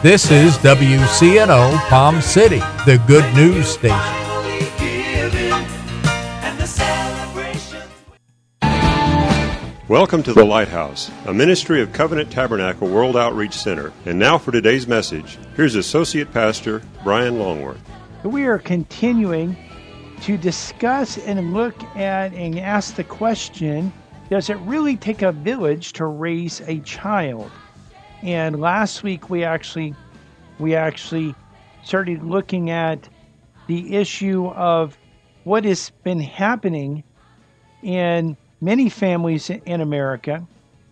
This is WCNO Palm City, the good news station. Welcome to The Lighthouse, a ministry of Covenant Tabernacle World Outreach Center. And now for today's message, here's Associate Pastor Brian Longworth. We are continuing to discuss and look at and ask the question, does it really take a village to raise a child? And last week we actually started looking at the issue of what has been happening in many families in America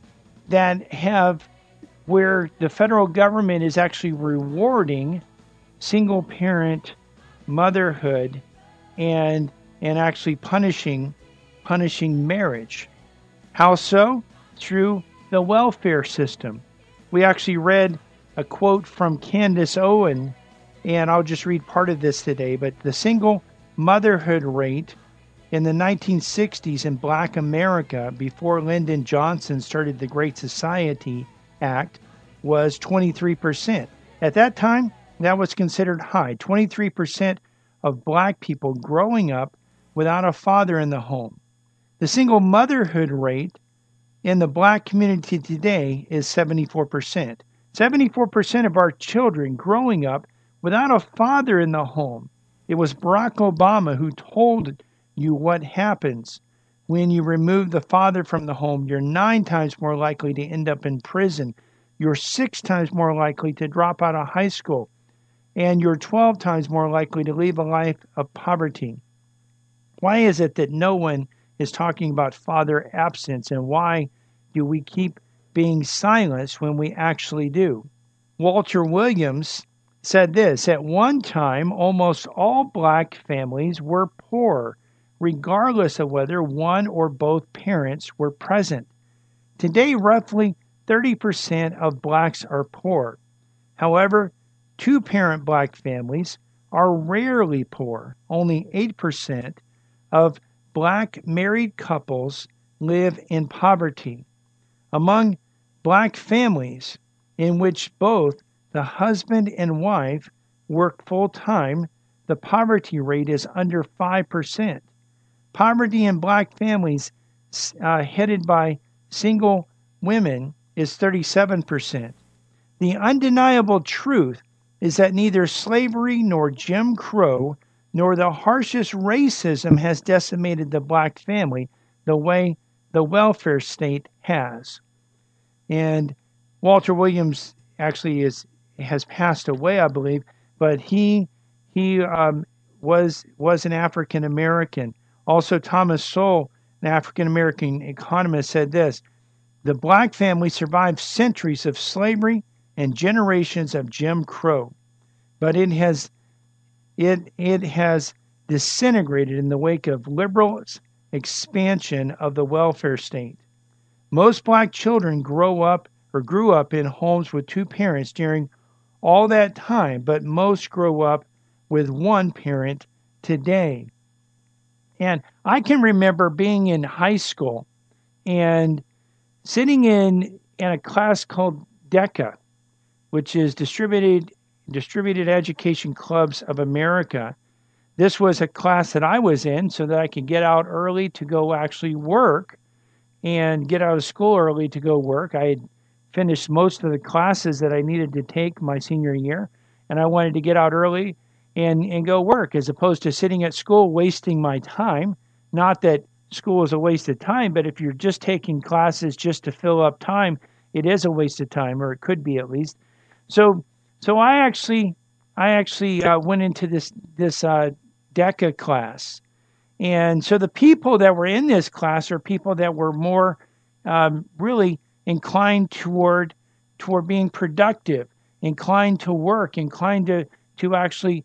that have where the federal government is actually rewarding single parent motherhood and actually punishing marriage. How so? Through the welfare system. We actually read a quote from Candace Owen, and I'll just read part of this today, but the single motherhood rate in the 1960s in Black America, before Lyndon Johnson started the Great Society Act, was 23%. At that time, that was considered high. 23% of Black people growing up without a father in the home. The single motherhood rate in the Black community today is 74%. 74% of our children growing up without a father in the home. It was Barack Obama who told you what happens when you remove the father from the home. You're 9 times more likely to end up in prison. You're 6 times more likely to drop out of high school. And you're 12 times more likely to live a life of poverty. Why is it that no one is talking about father absence, and why do we keep being silenced when we actually do? Walter Williams said this: at one time, almost all Black families were poor, regardless of whether one or both parents were present. Today, roughly 30% of Blacks are poor. However, two-parent Black families are rarely poor. Only 8% of Black married couples live in poverty. Among Black families in which both the husband and wife work full-time, the poverty rate is under 5%. Poverty in Black families headed by single women is 37%. The undeniable truth is that neither slavery nor Jim Crow nor the harshest racism has decimated the Black family the way the welfare state has. And Walter Williams actually has passed away, I believe, but he was an African American. Also, Thomas Sowell, an African American economist, said this: the Black family survived centuries of slavery and generations of Jim Crow, but it has disintegrated in the wake of liberal expansion of the welfare state. Most Black children grew up in homes with two parents during all that time, but most grow up with one parent today. And I can remember being in high school and sitting in a class called DECA, which is Distributed Education Clubs of America. This was a class that I was in so that I could get out early to go actually work and get out of school early to go work. I had finished most of the classes that I needed to take my senior year, and I wanted to get out early and go work, as opposed to sitting at school wasting my time. Not that school is a waste of time, but if you're just taking classes just to fill up time, it is a waste of time, or it could be at least. So I actually went into this DECA class. And so the people that were in this class are people that were more really inclined toward being productive, inclined to work, inclined to actually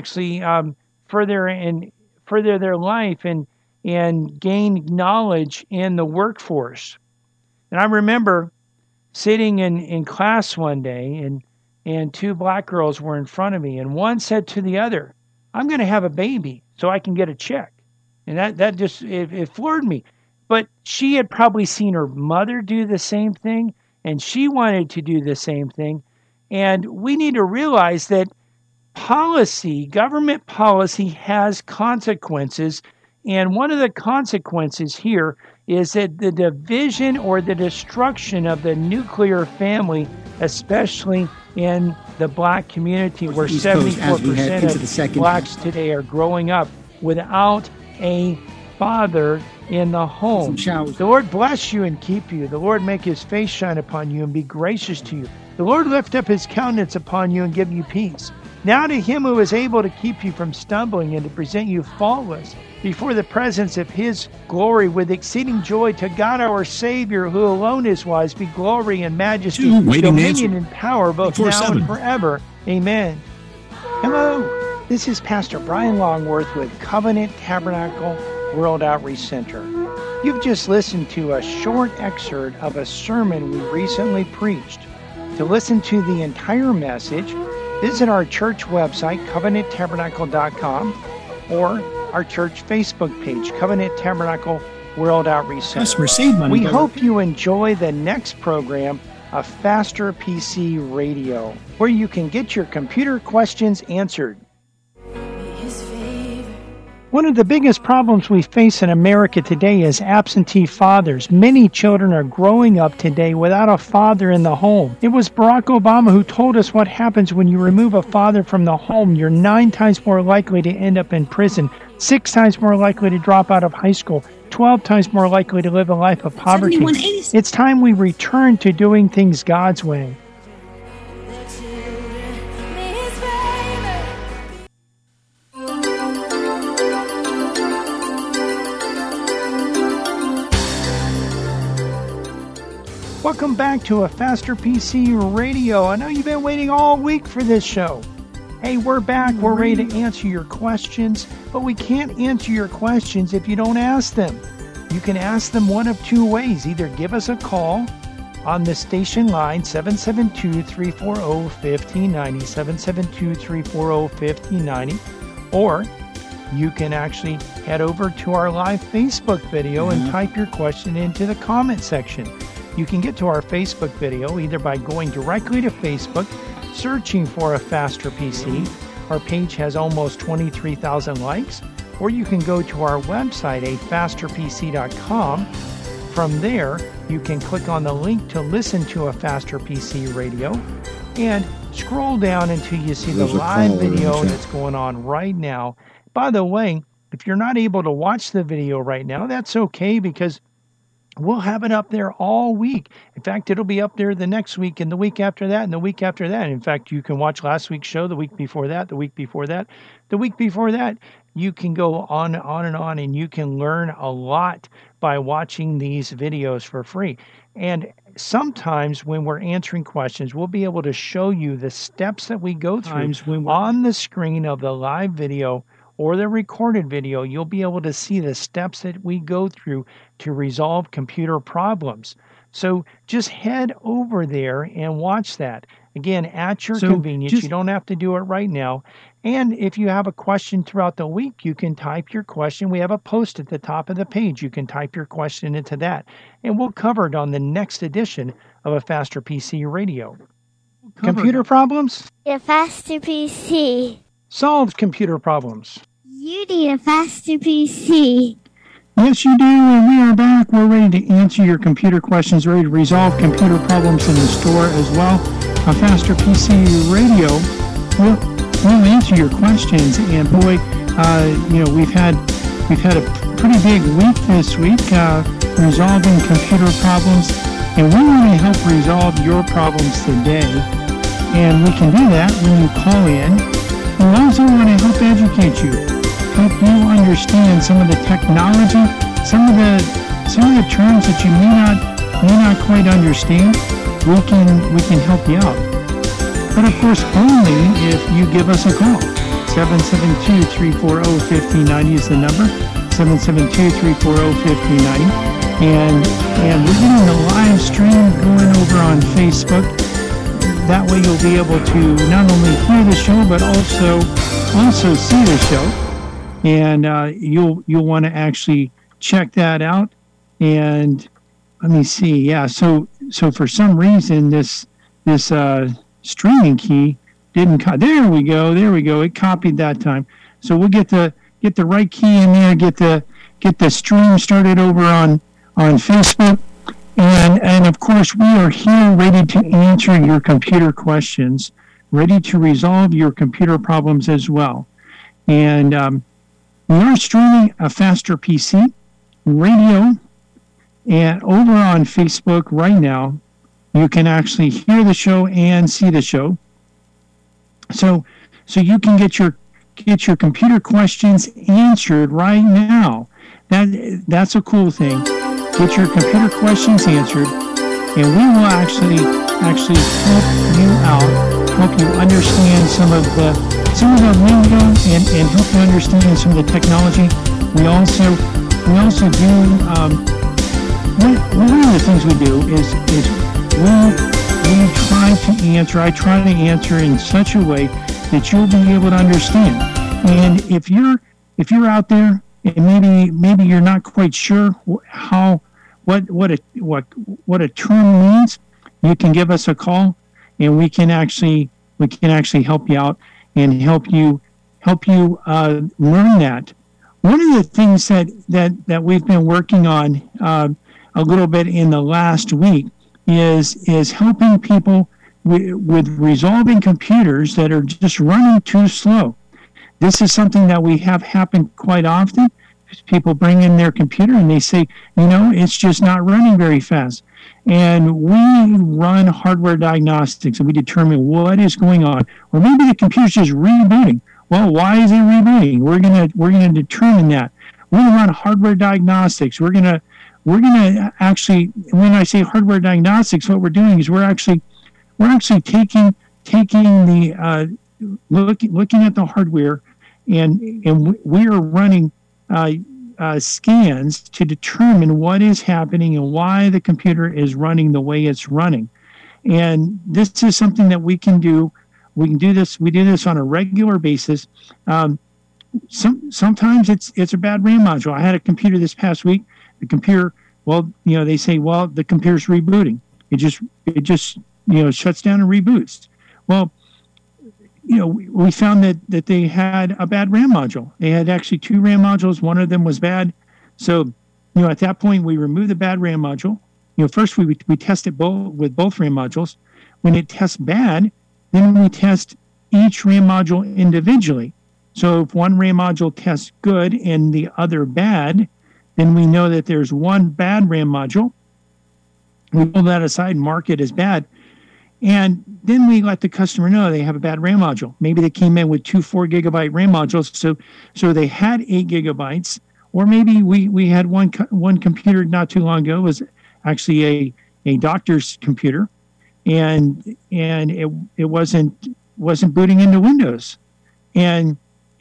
further their life and gain knowledge in the workforce. And I remember sitting in class one day, and 2 Black girls were in front of me, and one said to the other, "I'm going to have a baby so I can get a check." And that just, it floored me. But she had probably seen her mother do the same thing, and she wanted to do the same thing. And we need to realize that government policy has consequences. And one of the consequences here is that the division or the destruction of the nuclear family, especially in the black community, where 74% of blacks today are growing up without a father in the home. The Lord bless you and keep you. The Lord make his face shine upon you and be gracious to you. The Lord lift up his countenance upon you and give you peace. Now to him who is able to keep you from stumbling and to present you faultless before the presence of his glory with exceeding joy, to God our Savior, who alone is wise, be glory and majesty, dominion and power, both now and forever. Amen. Hello, this is Pastor Brian Longworth with Covenant Tabernacle World Outreach Center. You've just listened to a short excerpt of a sermon we recently preached. To listen to the entire message, visit our church website, covenanttabernacle.com, or our church Facebook page, Covenant Tabernacle World Outreach Center. We hope you enjoy the next program of Faster PC Radio, where you can get your computer questions answered. One of the biggest problems we face in America today is absentee fathers. Many children are growing up today without a father in the home. It was Barack Obama who told us what happens when you remove a father from the home. You're 9 times more likely to end up in prison, 6 times more likely to drop out of high school, 12 times more likely to live a life of poverty. It's time we return to doing things God's way. Welcome back to a Faster PC Radio. I know you've been waiting all week for this show. Hey, we're back. We're ready to answer your questions, but we can't answer your questions if you don't ask them. You can ask them one of two ways. Either give us a call on the station line, 772-340-1590, 772-340-1590, or you can actually head over to our live Facebook video and type your question into the comment section. You can get to our Facebook video either by going directly to Facebook, searching for a Faster PC. Our page has almost 23,000 likes. Or you can go to our website, afasterpc.com. From there, you can click on the link to listen to a Faster PC Radio and scroll down until you see the live video that's going on right now. By the way, if you're not able to watch the video right now, that's okay, because we'll have it up there all week. In fact, it'll be up there the next week and the week after that and the week after that. In fact, you can watch last week's show, the week before that, the week before that, the week before that. You can go on and on, and you can learn a lot by watching these videos for free. And sometimes when we're answering questions, we'll be able to show you the steps that we go through on the screen of the live video or the recorded video. You'll be able to see the steps that we go through to resolve computer problems. So just head over there and watch that. Again, at your convenience. You don't have to do it right now. And if you have a question throughout the week, you can type your question. We have a post at the top of the page. You can type your question into that, and we'll cover it on the next edition of a Faster PC Radio. Computer problems? A Faster PC. Solved computer problems. You need a Faster PC. Yes, you do, and we are back. We're ready to answer your computer questions, ready to resolve computer problems in the store as well. A Faster PC Radio will answer your questions, and boy, we've had a pretty big week this week resolving computer problems, and we want to help resolve your problems today. And we can do that when you call in. We also want to help educate you, help you understand some of the technology, some of the terms that you may not quite understand. We can help you out. But of course, only if you give us a call. 772-340-1590 is the number. 772-340-1590. And we're getting the live stream going over on Facebook. That way you'll be able to not only hear the show, but also see the show. And you'll want to actually check that out. And let me see. Yeah, so for some reason this streaming key didn't there we go. It copied that time. So we'll get the right key in there, get the stream started over on Facebook. And of course, we are here ready to answer your computer questions, ready to resolve your computer problems as well. And we are streaming a Faster PC radio, and over on Facebook right now, you can actually hear the show and see the show. So you can get your computer questions answered right now. That's a cool thing. Get your computer questions answered, and we will actually help you out, help you understand some of the lingo and help you understand some of the technology. We also do one of the things we do is I try to answer in such a way that you'll be able to understand. And if you're out there and maybe you're not quite sure what a term means, you can give us a call, and we can actually help you out and help you learn that. One of the things that we've been working on a little bit in the last week is helping people with resolving computers that are just running too slow. This is something that we have happen quite often. People bring in their computer and they say, it's just not running very fast. And we run hardware diagnostics and we determine what is going on. Or maybe the computer's just rebooting. Well, why is it rebooting? We're gonna determine that. We're gonna run hardware diagnostics. We're gonna actually, when I say hardware diagnostics, what we're doing is we're actually taking the looking at the hardware, and we are running scans to determine what is happening and why the computer is running the way it's running. And this is something that we can do. We can do this. We do this on a regular basis. Sometimes it's a bad RAM module. I had a computer this past week. The computer, they say, the computer's rebooting. It just shuts down and reboots. Well, we found that they had a bad RAM module. They had actually two RAM modules. One of them was bad. So, at that point, we removed the bad RAM module. First we test it with both RAM modules. When it tests bad, then we test each RAM module individually. So if one RAM module tests good and the other bad, then we know that there's one bad RAM module. We pull that aside and mark it as bad. And then we let the customer know they have a bad RAM module. Maybe they came in with two 4 gigabyte RAM modules, so they had 8 gigabytes. Or maybe we had one computer not too long ago. It was actually a doctor's computer, and it wasn't booting into Windows, and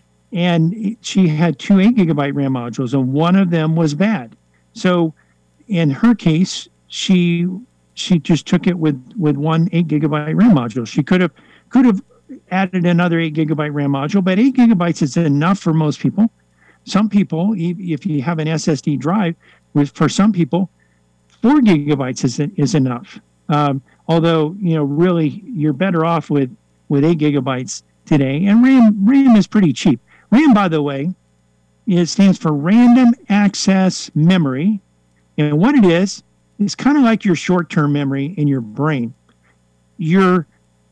she had two 8 gigabyte RAM modules, and one of them was bad. So in her case, she just took it with one 8 gigabyte RAM module. She could have added another 8 gigabyte RAM module, but 8 gigabytes is enough for most people. Some people, if you have an SSD drive, for some people, 4 gigabytes is enough. Although, really, you're better off with 8 gigabytes today. And RAM is pretty cheap. RAM, by the way, it stands for Random Access Memory. And what it is, it's kind of like your short-term memory in your brain. The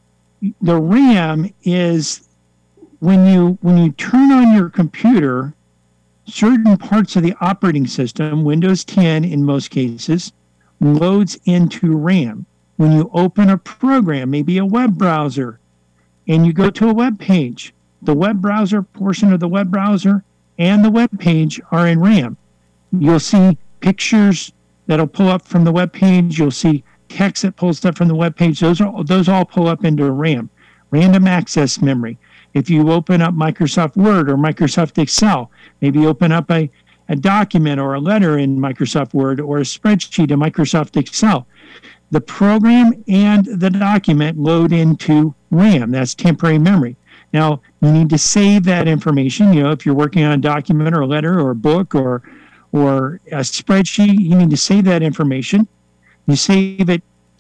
RAM is when you turn on your computer, certain parts of the operating system, Windows 10 in most cases, loads into RAM. When you open a program, maybe a web browser, and you go to a web page, the web browser portion of the web browser and the web page are in RAM. You'll see pictures that'll pull up from the web page. You'll see text that pulls up from the web page. Those all pull up into RAM, random access memory. If you open up Microsoft Word or Microsoft Excel, maybe open up a document or a letter in Microsoft Word or a spreadsheet in Microsoft Excel, the program and the document load into RAM. That's temporary memory. Now, you need to save that information. If you're working on a document or a letter or a book or a spreadsheet, you need to save that information. You save it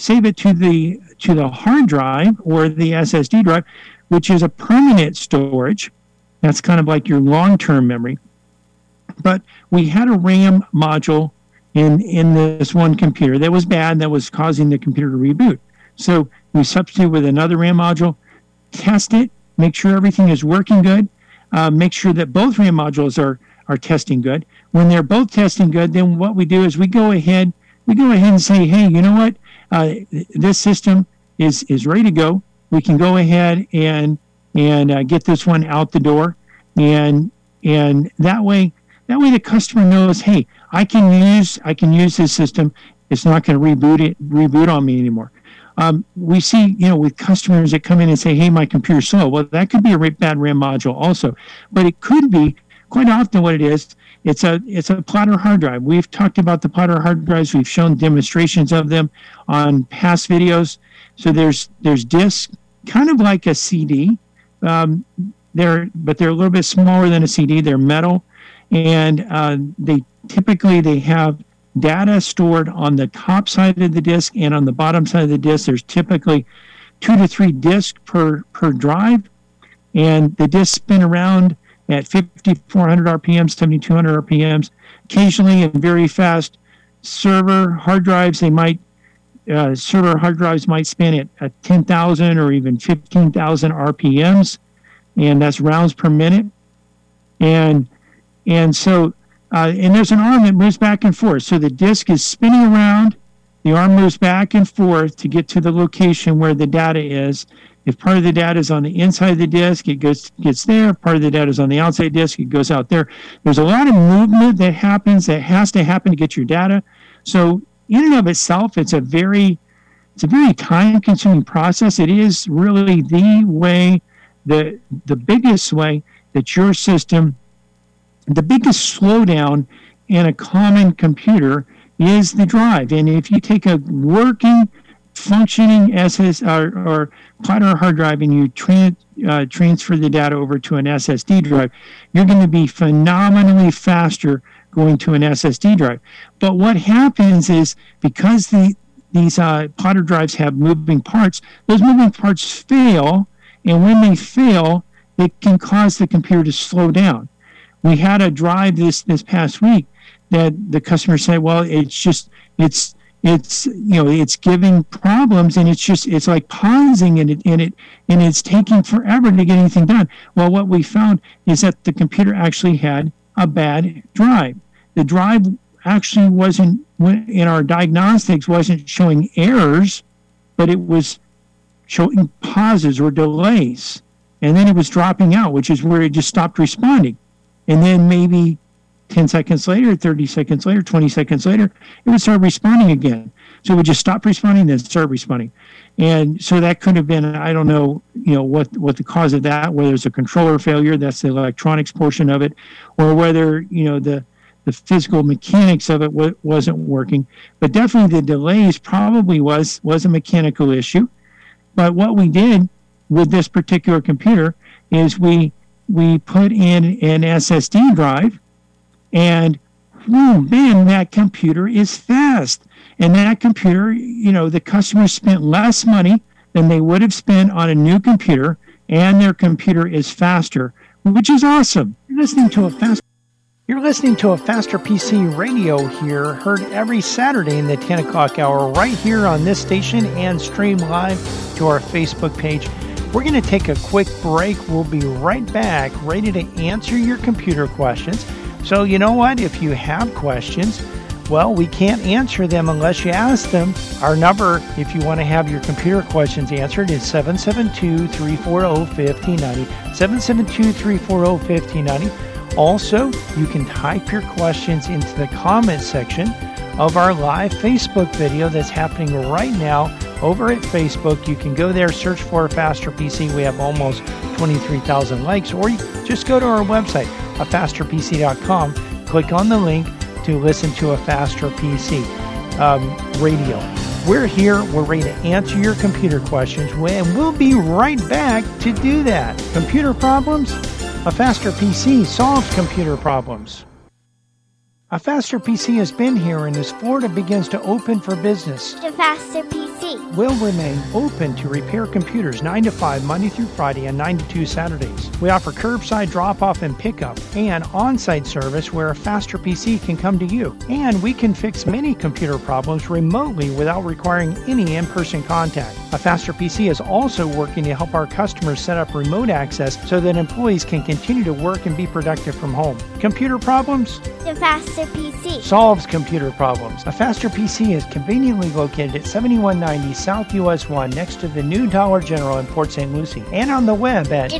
save it to the hard drive or the SSD drive, which is a permanent storage. That's kind of like your long-term memory. But we had a RAM module in this one computer that was bad, that was causing the computer to reboot. So we substitute with another RAM module, test it, make sure everything is working good, make sure that both RAM modules are testing good. When they're both testing good, then what we do is we go ahead and say, hey, you know what? This system is ready to go. We can go ahead and get this one out the door, and that way the customer knows, hey, I can use this system. It's not going to reboot on me anymore. We see, with customers that come in and say, hey, my computer's slow. Well, that could be a bad RAM module also, but it could be quite often what it is. It's a platter hard drive. We've talked about the platter hard drives. We've shown demonstrations of them on past videos. So there's disks, kind of like a CD. They're a little bit smaller than a CD. They're metal, and they have data stored on the top side of the disk and on the bottom side of the disk. There's typically 2 to 3 disks per drive, and the disks spin around at 5,400 RPMs, 7,200 RPMs, occasionally and very fast. Server hard drives might spin at 10,000 or even 15,000 RPMs, and that's rounds per minute. And so there's an arm that moves back and forth. So the disk is spinning around. The arm moves back and forth to get to the location where the data is. If part of the data is on the inside of the disk, it gets there. If part of the data is on the outside disk, it goes out there. There's a lot of movement that happens that has to happen to get your data. So in and of itself, it's a very time-consuming process. It is really the biggest way that your system, the biggest slowdown in a common computer is the drive. And if you take a working, functioning or platter hard drive and you transfer the data over to an SSD drive, you're going to be phenomenally faster going to an SSD drive. But what happens is, because these platter drives have moving parts, those moving parts fail, and when they fail, it can cause the computer to slow down. We had a drive this past week that the customer said, well, it's giving problems, and it's like pausing and it's taking forever to get anything done. Well, what we found is that the computer actually had a bad drive. The drive actually wasn't, in our diagnostics, wasn't showing errors, but it was showing pauses or delays. And then it was dropping out, which is where it just stopped responding. And then maybe 10 seconds later, 30 seconds later, 20 seconds later, it would start responding again. So it would just stop responding, then start responding. And so that could have been, I don't know, what the cause of that, whether it's a controller failure, that's the electronics portion of it, or whether, the physical mechanics of it wasn't working. But definitely the delays probably was a mechanical issue. But what we did with this particular computer is we put in an SSD drive, and man, that computer is fast. And that computer, the customer spent less money than they would have spent on a new computer, and their computer is faster, which is awesome. You're listening to a Faster PC radio here, heard every Saturday in the 10 o'clock hour right here on this station, and stream live to our Facebook page. We're going to take a quick break. We'll be right back, ready to answer your computer questions. So you know what? If you have questions, well, we can't answer them unless you ask them. Our number, if you want to have your computer questions answered, is 772-340-5090. 772-340-5090. Also, you can type your questions into the comment section of our live Facebook video that's happening right now over at Facebook. You can go there, search for Faster PC. We have almost 23,000 likes. Or you just go to our website, afasterpc.com, click on the link to listen to a Faster PC radio. We're here. We're ready to answer your computer questions, and we'll be right back to do that. Computer problems? A Faster PC solves computer problems. A Faster PC has been here, and as Florida begins to open for business, The Faster PC. PC. will remain open to repair computers 9 to 5 Monday through Friday and 9 to 2 Saturdays. We offer curbside drop-off and pickup and on-site service where a Faster PC can come to you. And we can fix many computer problems remotely without requiring any in-person contact. A Faster PC is also working to help our customers set up remote access so that employees can continue to work and be productive from home. Computer problems? The Faster PC. Solves computer problems. A Faster PC is conveniently located at 7190 South US 1 next to the new Dollar General in Port St. Lucie and on the web at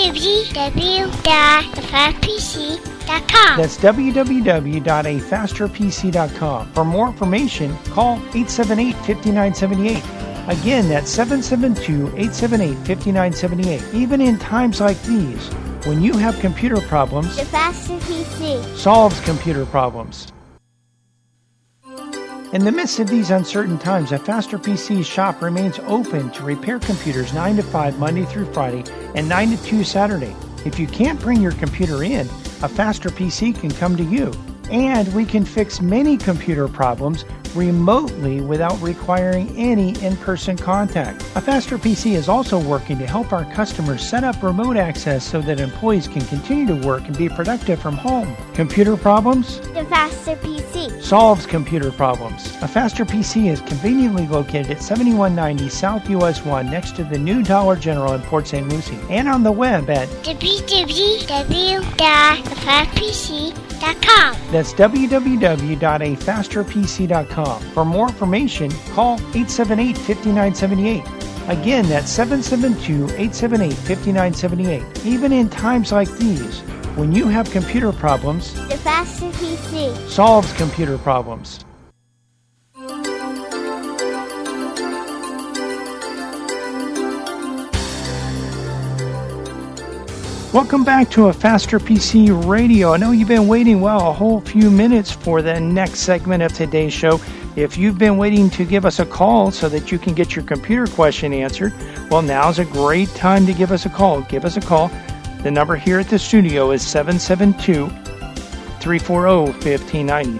www.afastpc.com. That's www.afasterpc.com. For more information, call 878-5978. Again, that's 772-878-5978. Even in times like these, when you have computer problems, The Faster PC. solves computer problems. In the midst of these uncertain times, a Faster PC shop remains open to repair computers 9 to 5 Monday through Friday and 9 to 2 Saturday. If you can't bring your computer in, a Faster PC can come to you. And we can fix many computer problems remotely without requiring any in-person contact. A Faster PC is also working to help our customers set up remote access so that employees can continue to work and be productive from home. Computer problems? The Faster PC. Solves computer problems. A Faster PC is conveniently located at 7190 South US 1 next to the new Dollar General in Port St. Lucie and on the web at www.afastpc.com. That's www.afasterpc.com. For more information, call 878-5978. Again, that's 772-878-5978. Even in times like these, when you have computer problems, The Faster PC. solves computer problems. Welcome back to a Faster PC Radio. I know you've been waiting, a whole few minutes for the next segment of today's show. If you've been waiting to give us a call so that you can get your computer question answered, well, now's a great time to give us a call. Give us a call. The number here at the studio is 772-340-1590.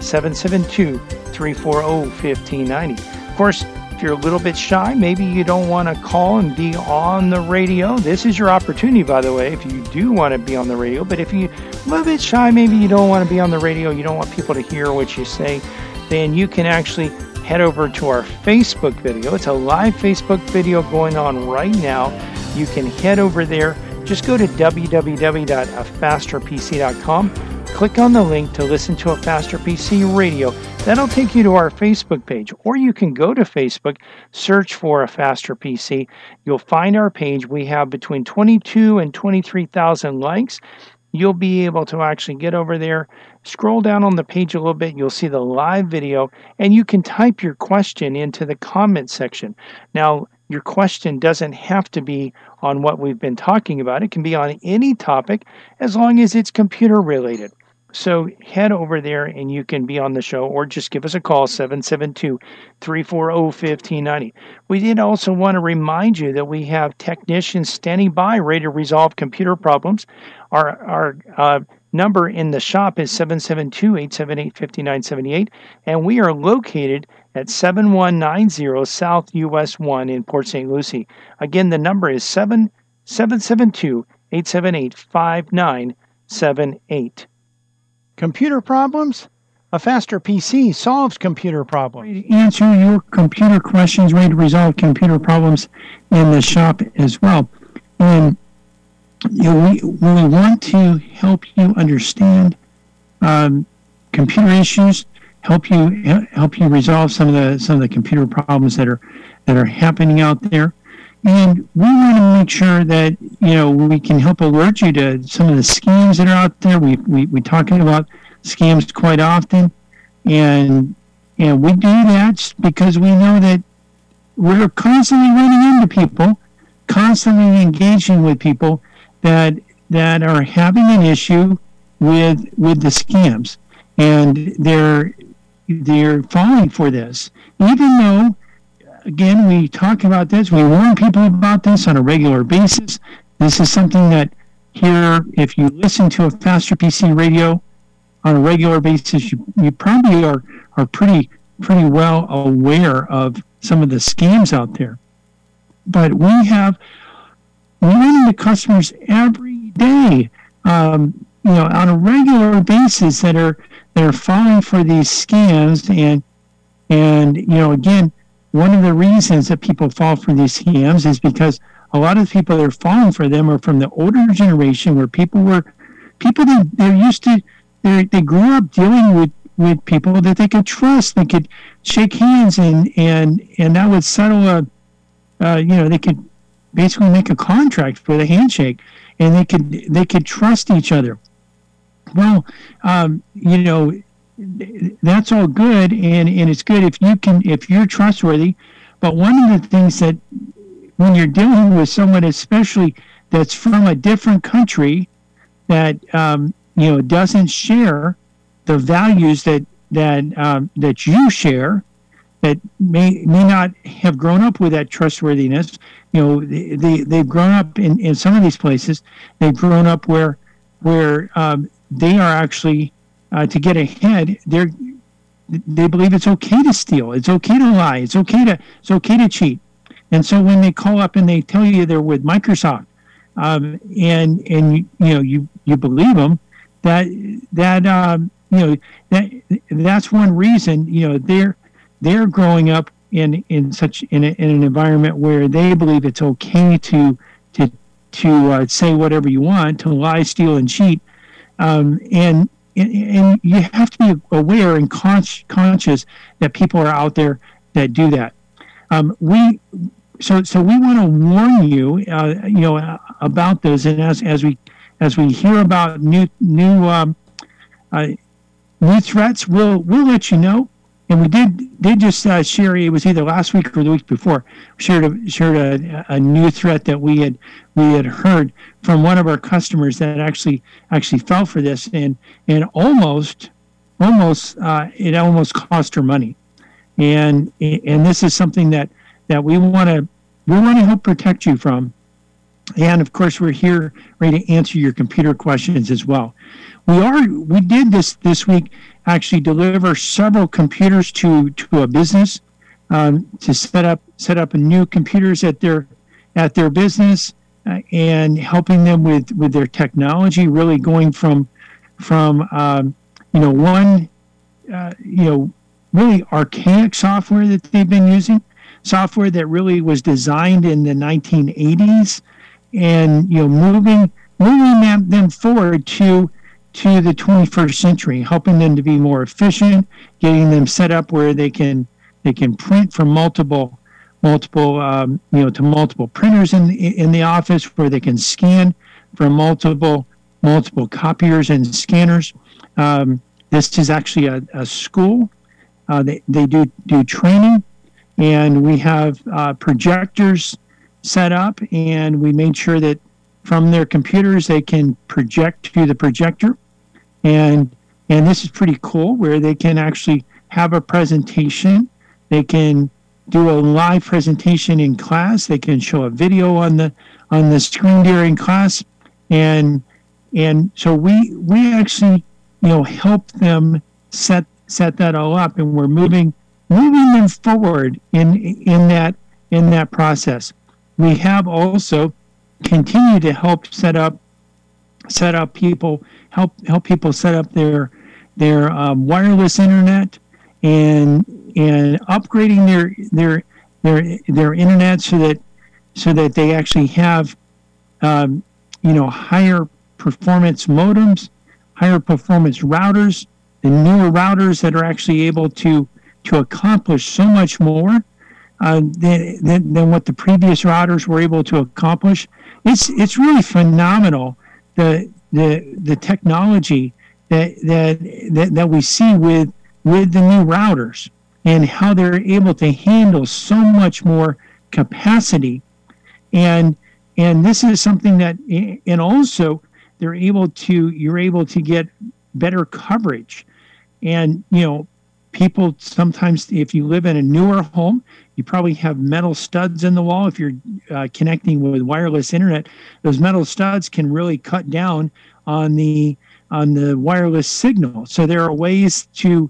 772-340-1590. Of course, if you're a little bit shy, maybe you don't want to call and be on the radio. This is your opportunity, by the way, if you do want to be on the radio. But if you're a little bit shy, maybe you don't want to be on the radio, you don't want people to hear what you say, then you can actually head over to our Facebook video. It's a live Facebook video going on right now. You can head over there. Just go to www.afasterpc.com. Click on the link to listen to a Faster PC Radio. That'll take you to our Facebook page. Or you can go to Facebook, search for a Faster PC. You'll find our page. We have between 22 and 23,000 likes. You'll be able to actually get over there, scroll down on the page a little bit. You'll see the live video, and you can type your question into the comment section. Now, your question doesn't have to be on what we've been talking about. It can be on any topic as long as it's computer related. So head over there and you can be on the show, or just give us a call, 772-340-1590. We did also want to remind you that we have technicians standing by ready to resolve computer problems. Our number in the shop is 772-878-5978, and we are located at 7190 South US 1 in Port St. Lucie. Again, the number is 772-878-5978. Computer problems? A Faster PC solves computer problems. Answer your computer questions, ready to resolve computer problems in the shop as well. And we want to help you understand computer issues, help you resolve some of the computer problems that are happening out there. And we want to make sure that, we can help alert you to some of the scams that are out there. We talking about scams quite often. And we do that because we know that we're constantly running into people, constantly engaging with people that are having an issue with the scams. And they're falling for this. Even though, again, we talk about this, we warn people about this on a regular basis. This is something that here, if you listen to a Faster PC Radio on a regular basis, you probably are pretty pretty well aware of some of the scams out there. But we run into customers every day, on a regular basis that are falling for these scams. And again, one of the reasons that people fall for these scams is because a lot of the people that are falling for them are from the older generation, where people that they're used to, they grew up dealing with people that they could trust. They could shake hands and that would settle they could basically make a contract with a handshake, and they could trust each other. Well, that's all good, and it's good if you're trustworthy. But one of the things that when you're dealing with someone, especially that's from a different country, that doesn't share the values that you share, that may not have grown up with that trustworthiness. They've grown up in some of these places. They've grown up where they are actually to get ahead. They believe it's okay to steal. It's okay to lie. It's okay to cheat. And so when they call up and they tell you they're with Microsoft, and you believe them, that's one reason. They're growing up in an environment where they believe it's okay to say whatever you want, to lie, steal, and cheat, and you have to be aware and conscious that people are out there that do that. So we want to warn you, about those, and as we hear about new threats, we'll let you know. And we did just share, it was either last week or the week before, shared a new threat that we had heard from one of our customers that actually fell for this, and almost it almost cost her money. And this is something that we want to help protect you from. And of course, we're here ready to answer your computer questions as well. We did this week actually deliver several computers to a business to set up new computers at their business, and helping them with their technology, really going from really archaic software that they've been using, software that really was designed in the 1980s, and moving them forward to the 21st century, helping them to be more efficient, getting them set up where they can print from multiple printers in the office, where they can scan from multiple copiers and scanners. This is actually a school. They do training, and we have projectors set up, and we made sure that from their computers they can project to the projector, and this is pretty cool, where they can actually have a presentation. They can do a live presentation in class. They can show a video on the screen during class, and so we actually help them set that all up, and we're moving them forward in that process. We have also continued to help help people set up their wireless internet, and upgrading their internet so that they actually have higher performance modems, higher performance routers, the newer routers that are actually able to accomplish so much more than what the previous routers were able to accomplish. It's really phenomenal, the technology that we see with the new routers, and how they're able to handle so much more capacity, and this is something that, and also you're able to get better coverage. And people sometimes, if you live in a newer home, you probably have metal studs in the wall. If you're connecting with wireless internet, those metal studs can really cut down on the wireless signal. So there are ways to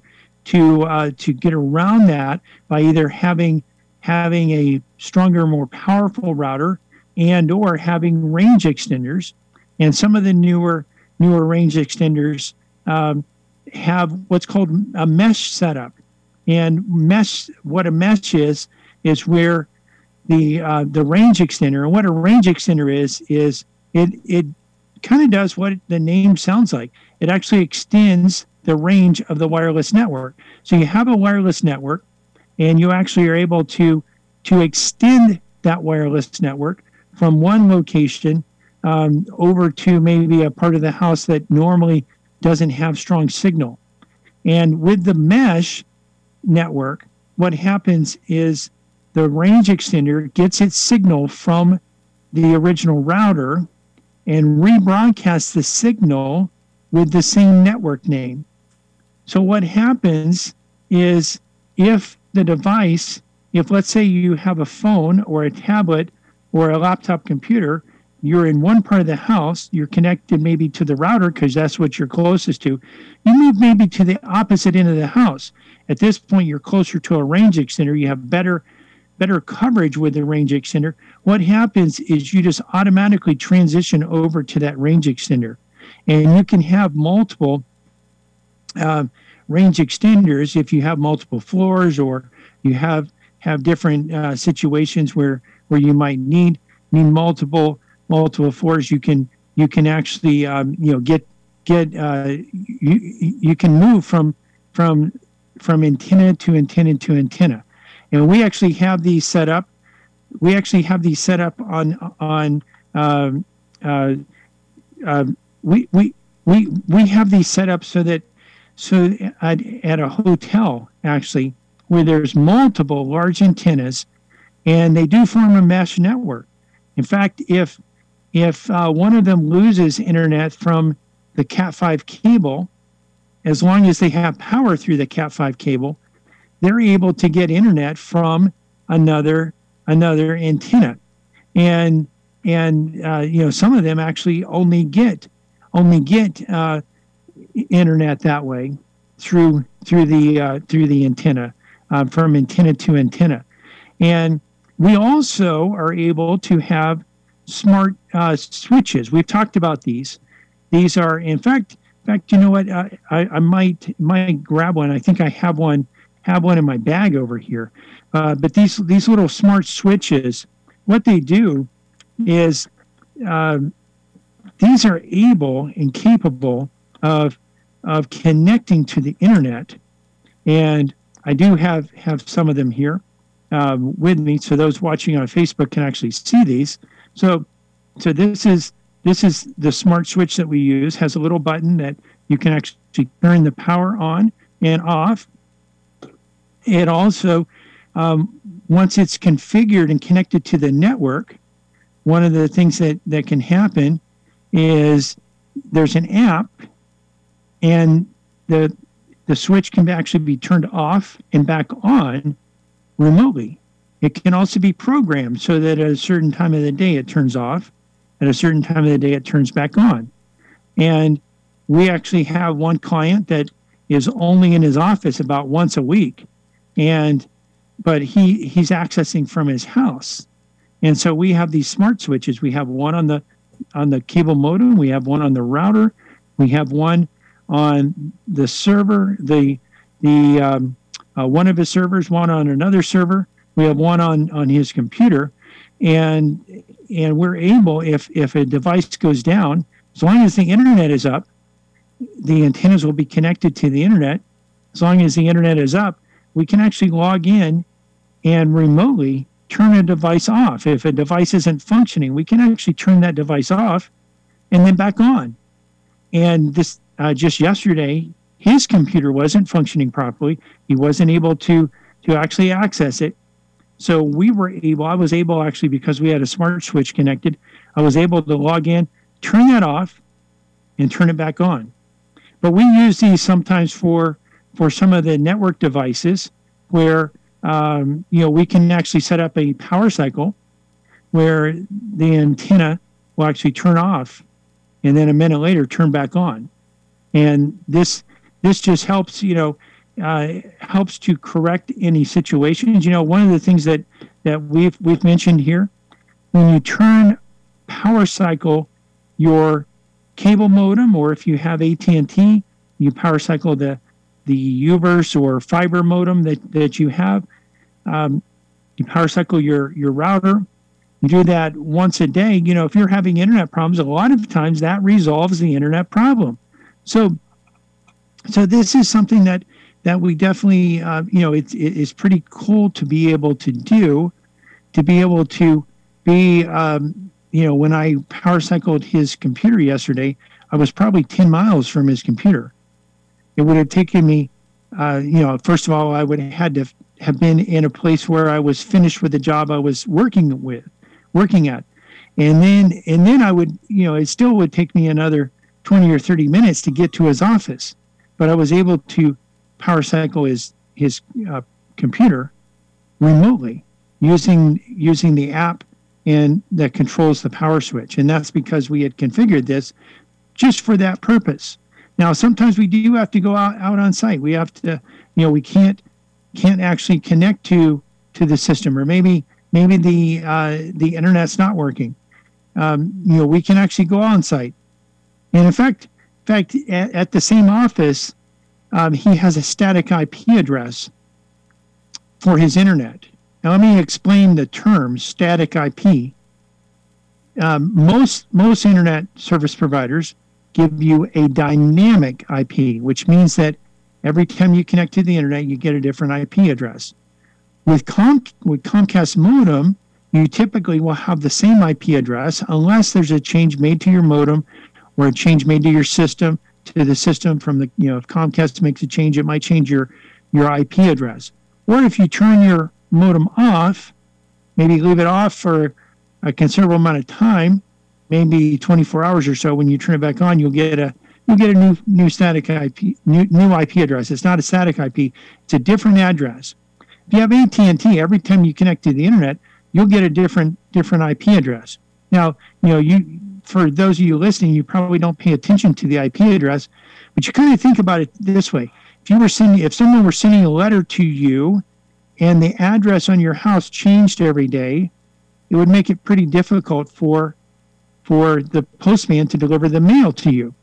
to get around that by either having a stronger, more powerful router, and or having range extenders. And some of the newer range extenders have what's called a mesh setup. And what a mesh is where the range extender, and what a range extender is it kind of does what the name sounds like. It actually extends the range of the wireless network. So you have a wireless network, and you actually are able to extend that wireless network from one location over to maybe a part of the house that normally doesn't have strong signal. And with the mesh network, what happens is the range extender gets its signal from the original router and rebroadcasts the signal with the same network name. So what happens is if let's say you have a phone or a tablet or a laptop computer, you're in one part of the house, you're connected maybe to the router because that's what you're closest to. You move maybe to the opposite end of the house. At this point, you're closer to a range extender. You have better coverage with the range extender. What happens is you just automatically transition over to that range extender. And you can have multiple range extenders if you have multiple floors, or you have different situations where you might need multiple floors. You can actually you can move from antenna to antenna to antenna. And we actually have these set up. We actually have these set up on we have these set up so at a hotel actually where there's multiple large antennas, and they do form a mesh network. In fact, if one of them loses internet from the Cat5 cable, as long as they have power through the Cat5 cable, they're able to get internet from another antenna, and some of them actually only get internet that way through the antenna, from antenna to antenna. And we also are able to have smart switches. We've talked about these. These are, in fact, you know what? I might grab one. I think I have one in my bag over here. But these little smart switches, what they do is these are able and capable of connecting to the internet. And I do have some of them here with me, so those watching on Facebook can actually see these. So this is the smart switch that we use. Has a little button that you can actually turn the power on and off. It also, once it's configured and connected to the network, one of the things that can happen is there's an app, and the switch can actually be turned off and back on remotely. It can also be programmed so that at a certain time of the day it turns off, at a certain time of the day it turns back on. And we actually have one client that is only in his office about once a week, but he's accessing from his house. And so we have these smart switches. We have one on the cable modem, we have one on the router, we have one on the server, one of his servers, one on another server. We have one on his computer, and we're able, if a device goes down, as long as the internet is up, the antennas will be connected to the internet. As long as the internet is up, we can actually log in and remotely turn a device off. If a device isn't functioning, we can actually turn that device off and then back on. And this just yesterday, his computer wasn't functioning properly. He wasn't able to actually access it. So I was able actually, because we had a smart switch connected, I was able to log in, turn that off, and turn it back on. But we use these sometimes for some of the network devices where we can actually set up a power cycle where the antenna will actually turn off and then a minute later turn back on. And this just helps, helps to correct any situations. One of the things that we've mentioned here, when you turn power cycle your cable modem, or if you have AT&T, you power cycle the UVerse or fiber modem that you have. You power cycle your router. You do that once a day. If you're having internet problems, a lot of times that resolves the internet problem. So this is something that we definitely, it's pretty cool to be able to do, when I power cycled his computer yesterday, I was probably 10 miles from his computer. It would have taken me, first of all, I would have had to have been in a place where I was finished with the job I was working at. And then I would, it still would take me another 20 or 30 minutes to get to his office. But I was able to power cycle his computer remotely using the app and that controls the power switch. And that's because we had configured this just for that purpose. Now, sometimes we do have to go out on site. We have to, we can't actually connect to the system, or maybe the internet's not working. We can actually go on site. And in fact, at the same office, he has a static IP address for his internet. Now, let me explain the term static IP. Most internet service providers give you a dynamic IP, which means that every time you connect to the internet, you get a different IP address. With Comcast modem, you typically will have the same IP address unless there's a change made to your modem or a change made to your system, to the system from the, if Comcast makes a change, it might change your IP address. Or if you turn your modem off, maybe leave it off for a considerable amount of time, maybe 24 hours or so, when you turn it back on, you'll get a new static IP, new IP address. It's not a static IP, it's a different address. If you have AT&T, every time you connect to the internet, you'll get a different IP address. Now, for those of you listening, you probably don't pay attention to the IP address, but you kind of think about it this way. If someone were sending a letter to you and the address on your house changed every day, it would make it pretty difficult for the postman to deliver the mail to you.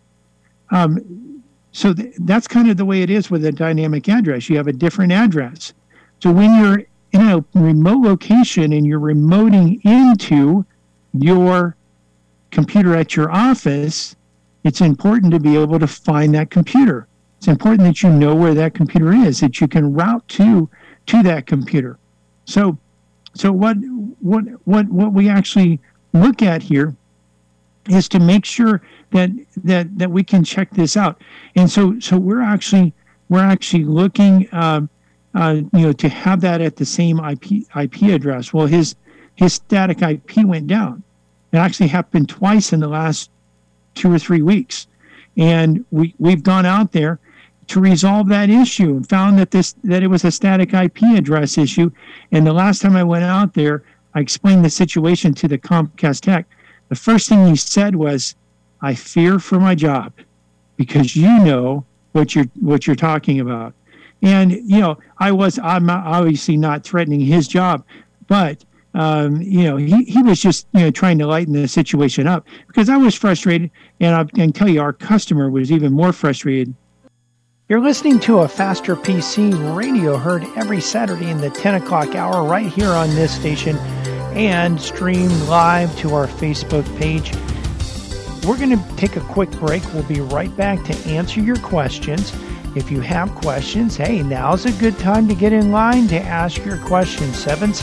So that's kind of the way it is with a dynamic address. You have a different address. So when you're in a remote location and you're remoting into your computer at your office, it's important to be able to find that computer. It's important that you know where that computer is, that you can route to that computer. So what we actually look at here is to make sure that we can check this out. And so we're actually looking to have that at the same IP address. Well, his static IP went down. It actually happened twice in the last 2 or 3 weeks, and we've gone out there to resolve that issue and found that it was a static IP address issue. And the last time I went out there, I explained the situation to the Comcast tech. The first thing he said was, "I fear for my job, because you know what you're talking about." And I'm obviously not threatening his job, but he was just trying to lighten the situation up, because I was frustrated, and I can tell you our customer was even more frustrated. You're listening to a Faster PC radio, heard every Saturday in the 10 o'clock hour right here on this station, and streamed live to our Facebook page. We're going to take a quick break. We'll be right back to answer your questions. If you have questions, hey, now's a good time to get in line to ask your questions.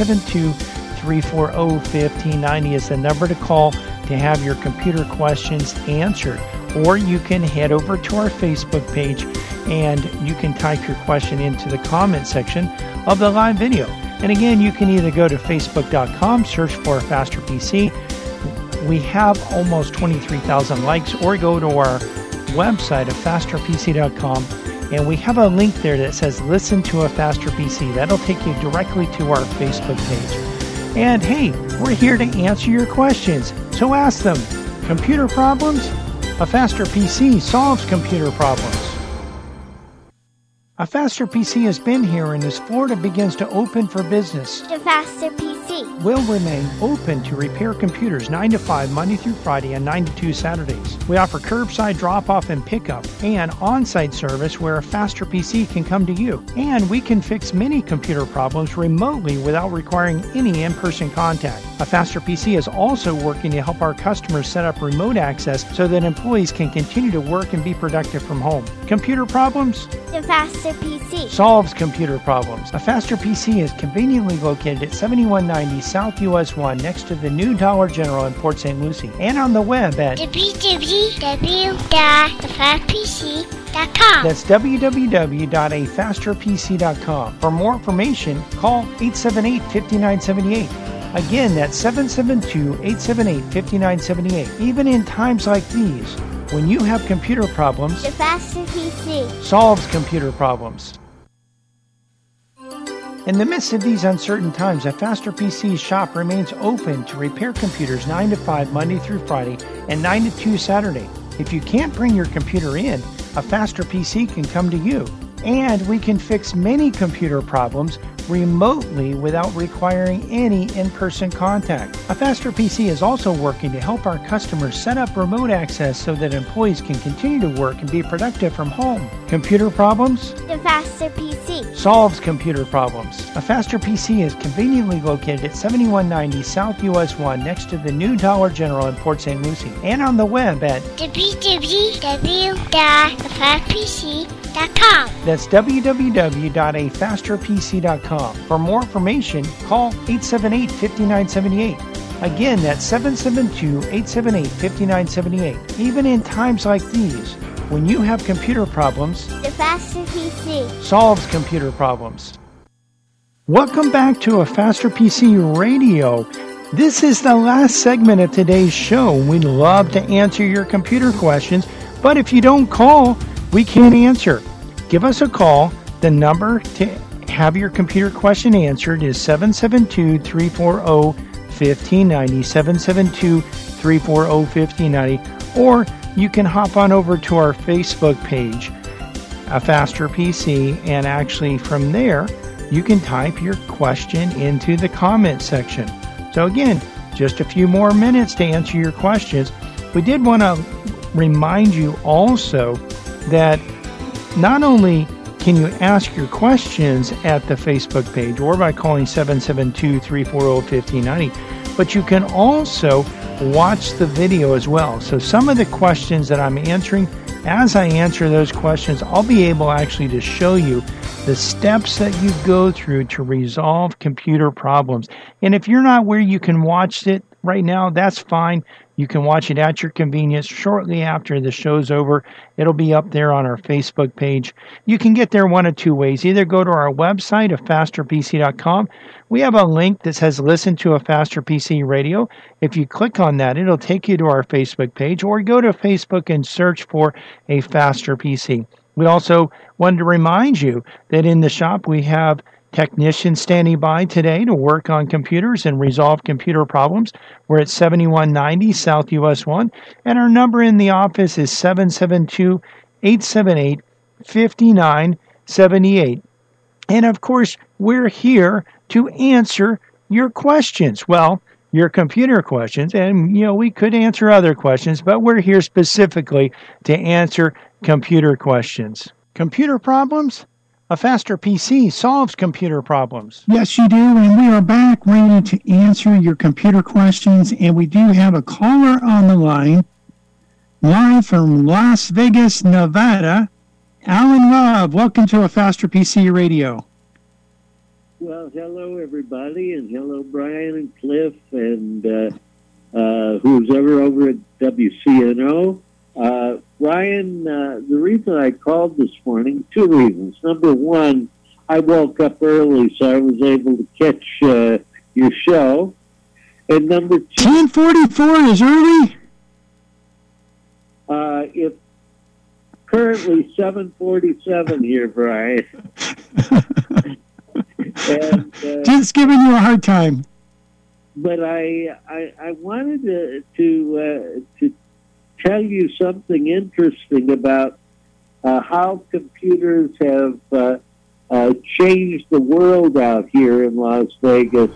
772-340-1590 is the number to call to have your computer questions answered. Or you can head over to our Facebook page and you can type your question into the comment section of the live video. And again, you can either go to facebook.com, search for Faster PC. We have almost 23,000 likes, or go to our website at fasterpc.com. And we have a link there that says listen to a Faster PC. That'll take you directly to our Facebook page. And hey, we're here to answer your questions. So ask them. Computer problems? A Faster PC solves computer problems. A Faster PC has been here, and as Florida begins to open for business, The Faster PC. will remain open to repair computers 9 to 5 Monday through Friday and 9 to 2 Saturdays. We offer curbside drop-off and pickup and on-site service where a Faster PC can come to you. And we can fix many computer problems remotely without requiring any in-person contact. A Faster PC is also working to help our customers set up remote access so that employees can continue to work and be productive from home. Computer problems? The Faster PC. Solves computer problems. A Faster PC is conveniently located at 7190 South US 1 next to the new Dollar General in Port St. Lucie, and on the web at www.afastpc.com. that's www.afasterpc.com. For more information, call 878-5978. Again, that's 772-878-5978. Even in times like these, when you have computer problems, The Faster PC. solves computer problems. In the midst of these uncertain times, a Faster PC shop remains open to repair computers 9 to 5 Monday through Friday and 9 to 2 Saturday. If you can't bring your computer in, a Faster PC can come to you. And we can fix many computer problems remotely without requiring any in-person contact. A Faster PC is also working to help our customers set up remote access so that employees can continue to work and be productive from home. Computer problems? The Faster PC. Solves computer problems. A Faster PC is conveniently located at 7190 South US 1 next to the new Dollar General in Port St. Lucie, and on the web at www.afastpc.com. that's www.afasterpc.com. For more information, call 878-5978. Again, that's 772-878-5978. Even in times like these, when you have computer problems, The Faster PC. solves computer problems. Welcome back to A Faster PC Radio. This is the last segment of today's show. We'd love to answer your computer questions, but if you don't call, we can't answer. Give us a call. The number to have your computer question answered is 772-340-1590, 772-340-1590, or you can hop on over to our Facebook page, A Faster PC, and actually from there, you can type your question into the comment section. So again, just a few more minutes to answer your questions. We did want to remind you also that not only can you ask your questions at the Facebook page or by calling 772-340-1590, but you can also watch the video as well. So some of the questions that I'm answering, as I answer those questions, I'll be able actually to show you the steps that you go through to resolve computer problems. And if you're not where you can watch it right now, that's fine. You can watch it at your convenience shortly after the show's over. It'll be up there on our Facebook page. You can get there one of two ways. Either go to our website, afasterpc.com. We have a link that says Listen to A Faster PC Radio. If you click on that, it'll take you to our Facebook page, or go to Facebook and search for A Faster PC. We also wanted to remind you that in the shop we have technicians standing by today to work on computers and resolve computer problems. We're at 7190 South US 1, and our number in the office is 772-878-5978. And of course, we're here to answer your questions. Well, your computer questions, and we could answer other questions, but we're here specifically to answer computer questions. Computer problems? A Faster PC solves computer problems. Yes, you do, and we are back ready to answer your computer questions, and we do have a caller on the line, live from Las Vegas, Nevada. Alan Love, welcome to A Faster PC Radio. Well, hello, everybody, and hello, Brian and Cliff, and who's ever over at WCNO. Ryan, the reason I called this morning, two reasons. Number one, I woke up early, so I was able to catch your show. And number two... 10:44 is early? It's currently 7:47 here, Brian. And, just giving you a hard time. But I wanted to tell you something interesting about how computers have changed the world out here in Las Vegas,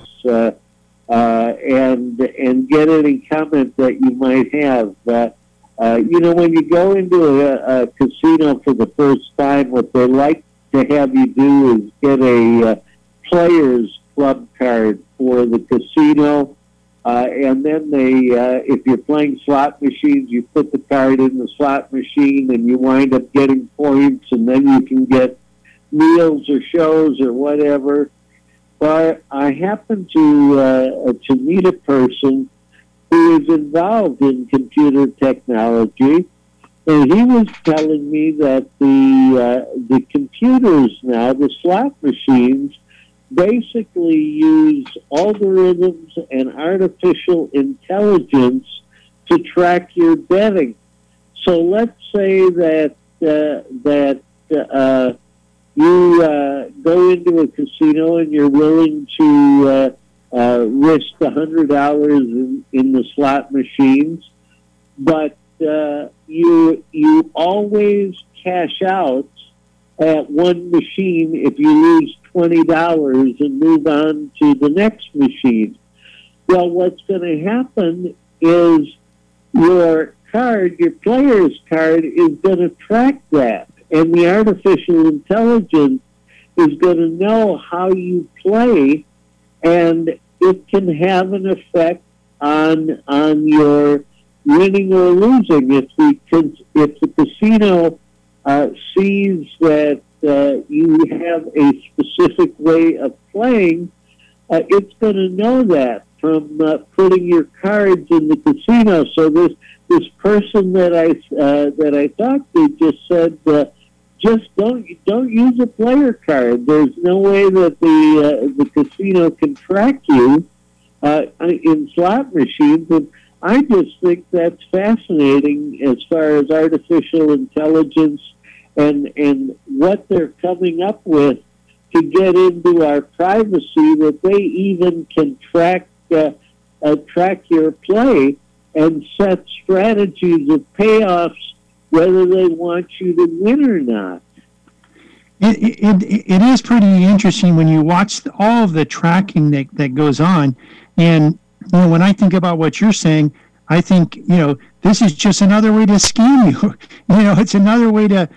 and get any comment that you might have. When you go into a casino for the first time, what they like to have you do is get a player's club card for the casino. And then if you're playing slot machines, you put the card in the slot machine and you wind up getting points, and then you can get meals or shows or whatever. But I happened to meet a person who is involved in computer technology, and he was telling me that the computers now, the slot machines, basically use algorithms and artificial intelligence to track your betting. So let's say that you go into a casino and you're willing to risk $100 in the slot machines, but you always cash out at one machine if you lose $20 and move on to the next machine. Well, what's going to happen is your card, your player's card, is going to track that, and the artificial intelligence is going to know how you play, and it can have an effect on your winning or losing. If the casino sees that you have a specific way of playing, it's going to know that from putting your cards in the casino. So this person that I talked to just said, just don't use a player card. There's no way that the casino can track you in slot machines. And I just think that's fascinating as far as artificial intelligence and what they're coming up with to get into our privacy, that they even can track your play and set strategies of payoffs whether they want you to win or not. It is pretty interesting when you watch all of the tracking that goes on. And when I think about what you're saying, I think this is just another way to scam you. It's another way to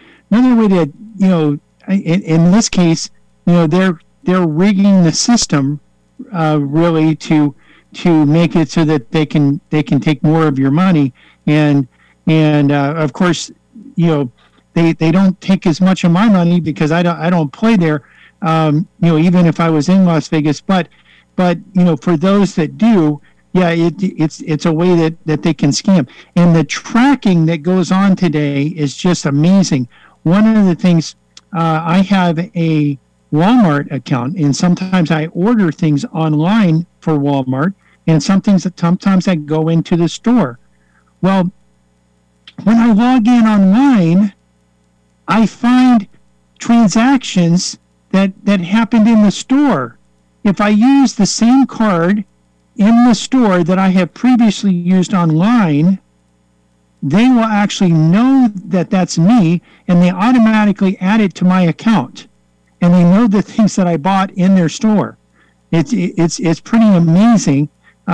in this case, they're rigging the system really to make it so that they can take more of your money, and of course they don't take as much of my money because I don't play there, even if I was in Las Vegas, but for those that do, it's a way that they can scam. And the tracking that goes on today is just amazing. One of the things, I have a Walmart account, and sometimes I order things online for Walmart, and sometimes I go into the store. Well, when I log in online, I find transactions that happened in the store. If I use the same card in the store that I have previously used online, they will actually know that that's me, and they automatically add it to my account, and they know the things that I bought in their store. It's pretty amazing,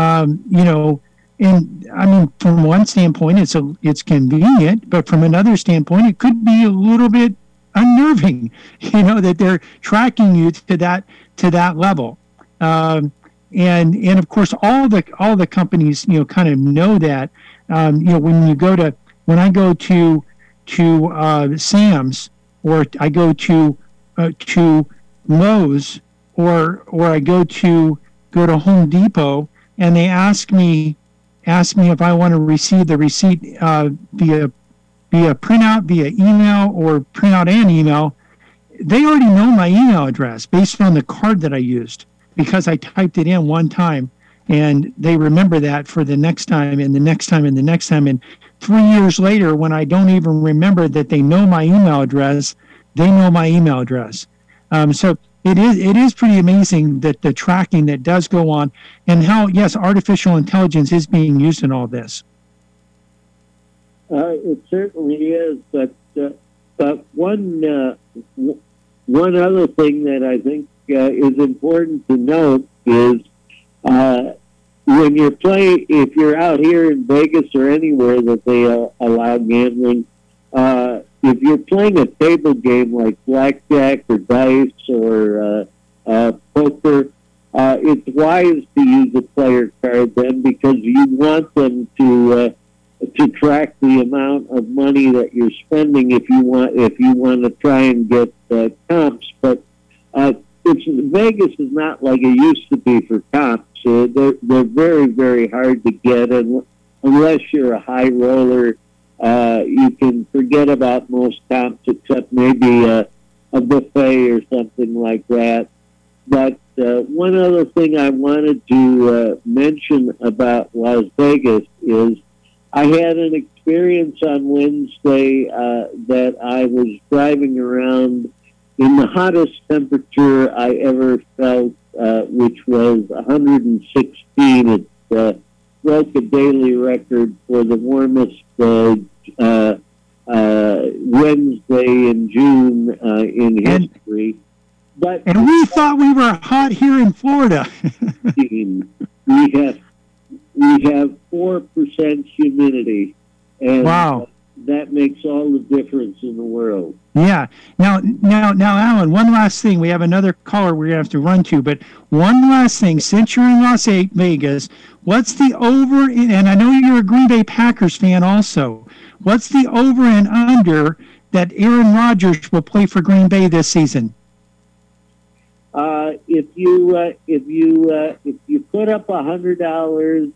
And I mean, from one standpoint, it's convenient, but from another standpoint, it could be a little bit unnerving, that they're tracking you to that level. And of course, all the companies, kind of know that. When I go to Sam's, or I go to Lowe's, or I go to Home Depot, and they ask me if I want to receive the receipt via printout, via email, or printout and email. They already know my email address based on the card that I used, because I typed it in one time, and they remember that for the next time and the next time and the next time. And 3 years later, when I don't even remember that they know my email address, they know my email address. So it is pretty amazing that the tracking that does go on, and how, yes, artificial intelligence is being used in all this. It certainly is, but But one other thing that I think is important to note is when you're playing, if you're out here in Vegas or anywhere that they allow gambling, if you're playing a table game like blackjack or dice or poker, it's wise to use a player card then, because you want them to track the amount of money that you're spending if you want to try and get comps. But Vegas is not like it used to be for comps. They're very, very hard to get, and unless you're a high roller, you can forget about most comps except maybe a buffet or something like that. But one other thing I wanted to mention about Las Vegas is I had an experience on Wednesday that I was driving around in the hottest temperature I ever felt, which was 116. It broke a daily record for the warmest Wednesday in June in history. And we thought we were hot here in Florida. We have 4% humidity, and wow, that makes all the difference in the world. Yeah. Now, Alan, one last thing. We have another caller we're going to have to run to, but one last thing. Since you're in Las Vegas, what's the over, and I know you're a Green Bay Packers fan also, what's the over and under that Aaron Rodgers will play for Green Bay this season? If you put up $100,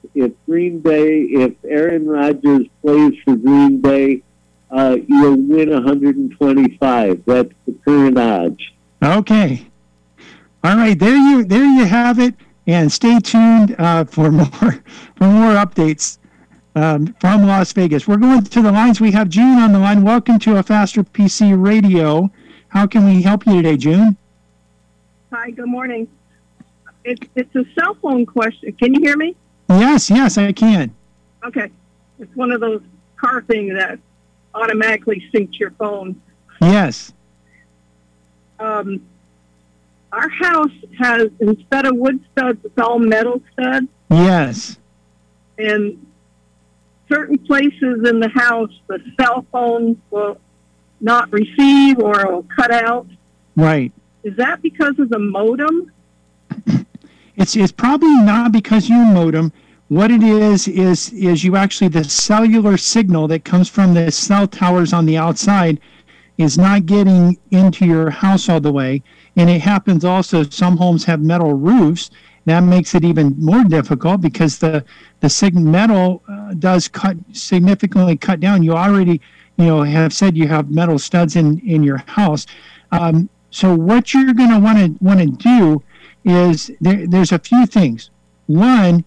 if Aaron Rodgers plays for Green Bay, you'll win 125. That's the current odds. Okay. All right, there you have it, and stay tuned for more updates from Las Vegas. We're going to the lines. We have June on the line. Welcome to A Faster PC Radio. How can we help you today, June? Hi, good morning. It's a cell phone question. Can you hear me? Yes, I can. Okay. It's one of those car things that automatically syncs your phone. Yes. Our house has, instead of wood studs, it's all metal studs. Yes. And certain places in the house, the cell phone will not receive or it will cut out. Right. Is that because of the modem? It's probably not because you modem. What it is you actually, the cellular signal that comes from the cell towers on the outside is not getting into your house all the way. And it happens also, some homes have metal roofs. That makes it even more difficult because the metal does significantly cut down. You already, have said you have metal studs in your house. So what you're going to want to do is there's a few things. One,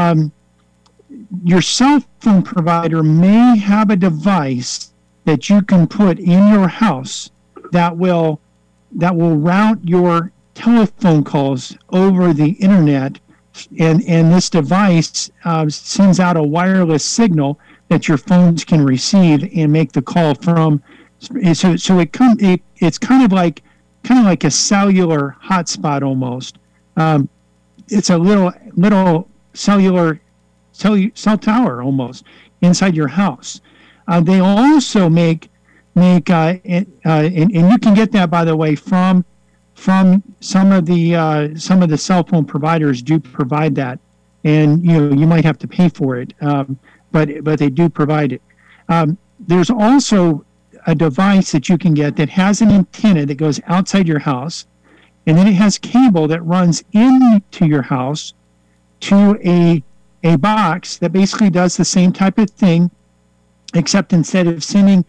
your cell phone provider may have a device that you can put in your house that will route your telephone calls over the internet, and this device sends out a wireless signal that your phones can receive and make the call from. So it's kind of like a cellular hotspot almost. It's a little cellular cell tower almost inside your house. They also make and you can get that, by the way, from some of the cell phone providers do provide that, and you might have to pay for it, but they do provide it. There's also a device that you can get that has an antenna that goes outside your house, and then it has cable that runs into your house to a box that basically does the same type of thing, except instead of sending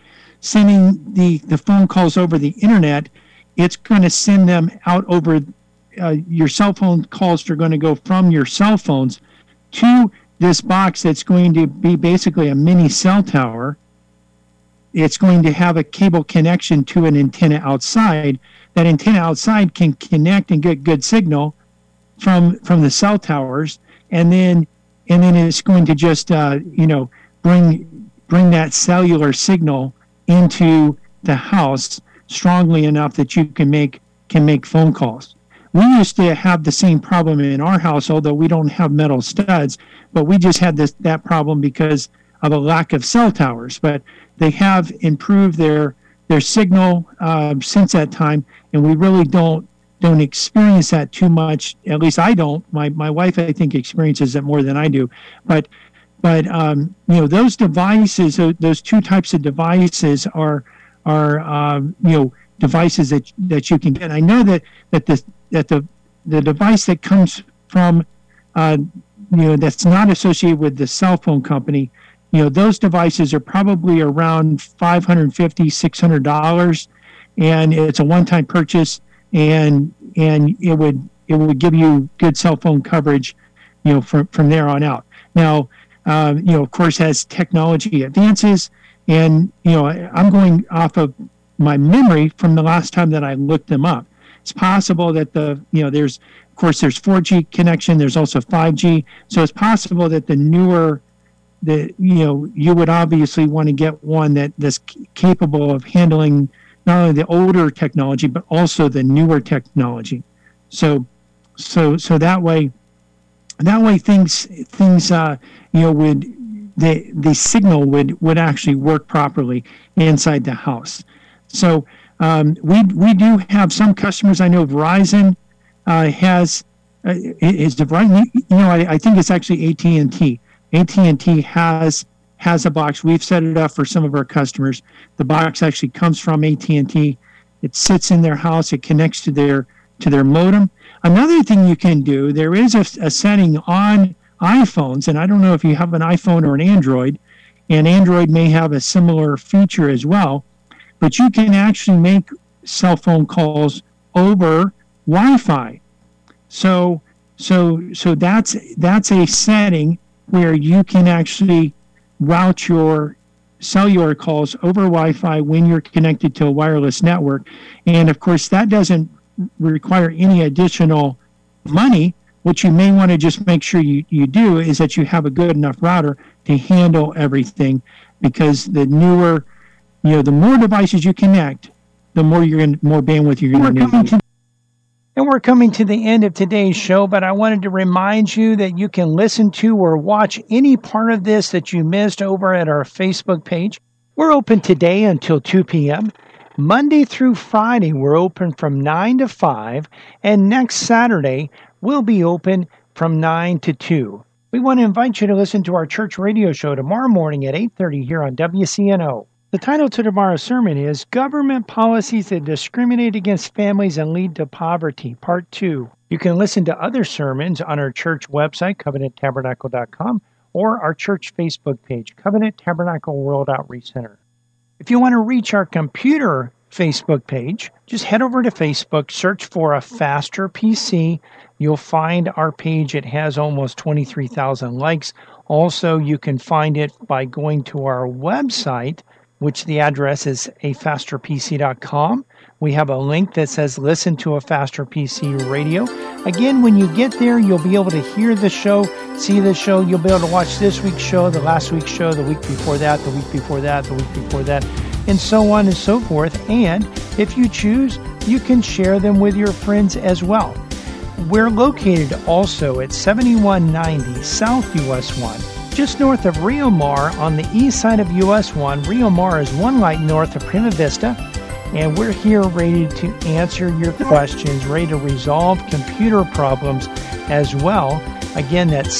the phone calls over the internet, it's going to send them out over your cell phone calls are going to go from your cell phones to this box that's going to be basically a mini cell tower. It's going to have a cable connection to an antenna outside. That antenna outside can connect and get good signal from the cell towers, and then it's going to just bring that cellular signal into the house strongly enough that you can make phone calls. We used to have the same problem in our house, although we don't have metal studs, but we just had that problem because of a lack of cell towers. But they have improved their signal since that time, and we really don't experience that too much. At least I don't. My wife, I think, experiences it more than I do. But those devices, those two types of devices are devices that you can get. I know that the device that comes from that's not associated with the cell phone company, those devices are probably around $550, $600, and it's a one-time purchase, and it would give you good cell phone coverage, from there on out. Now, of course, as technology advances, and I'm going off of my memory from the last time that I looked them up. It's possible that there's 4G connection. There's also 5G. So it's possible that you would obviously want to get one that's capable of handling not only the older technology, but also the newer technology. So that way things the signal would actually work properly inside the house. So we do have some customers. I know Verizon is the Verizon. I think it's actually AT&T. AT&T has a box. We've set it up for some of our customers. The box actually comes from AT&T. It sits in their house. It connects to their modem. Another thing you can do, there is a setting on iPhones, and I don't know if you have an iPhone or an Android, and Android may have a similar feature as well, but you can actually make cell phone calls over Wi-Fi. So that's a setting where you can actually route your cellular calls over Wi-Fi when you're connected to a wireless network. And of course, that doesn't require any additional money. What you may want to just make sure you do is that you have a good enough router to handle everything, because the newer, the more devices you connect, the more bandwidth you're going to need. And we're coming to the end of today's show, but I wanted to remind you that you can listen to or watch any part of this that you missed over at our Facebook page. We're open today until 2 p.m. Monday through Friday, we're open from 9 to 5, and next Saturday, we'll be open from 9 to 2. We want to invite you to listen to our church radio show tomorrow morning at 8:30 here on WCNO. The title to tomorrow's sermon is Government Policies That Discriminate Against Families and Lead to Poverty, Part 2. You can listen to other sermons on our church website, covenanttabernacle.com, or our church Facebook page, Covenant Tabernacle World Outreach Center. If you want to reach our computer Facebook page, just head over to Facebook, search for A Faster PC. You'll find our page. It has almost 23,000 likes. Also, you can find it by going to our website, which the address is afasterpc.com. We have a link that says listen to A Faster PC radio. Again, when you get there, you'll be able to hear the show, see the show. You'll be able to watch this week's show, the last week's show, the week before that, the week before that, the week before that, and so on and so forth. And if you choose, you can share them with your friends as well. We're located also at 7190 South US 1. Just north of Rio Mar on the east side of US 1. Rio Mar is one light north of Prima Vista, and we're here ready to answer your questions, ready to resolve computer problems as well. Again, that's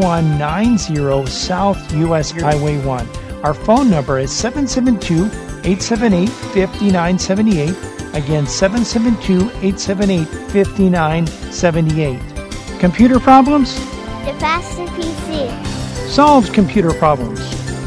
7190 South US Highway 1. Our phone number is 772-878-5978. Again, 772-878-5978. Computer problems? The Faster PC solves computer problems.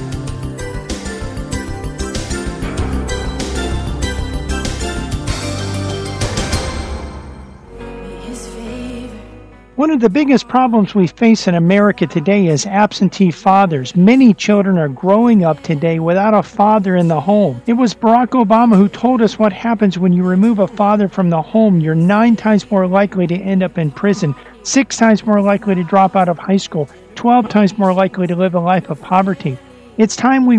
One of the biggest problems we face in America today is absentee fathers. Many children are growing up today without a father in the home. It was Barack Obama who told us what happens when you remove a father from the home. You're 9 times more likely to end up in prison, 6 times more likely to drop out of high school, 12 times more likely to live a life of poverty. It's time we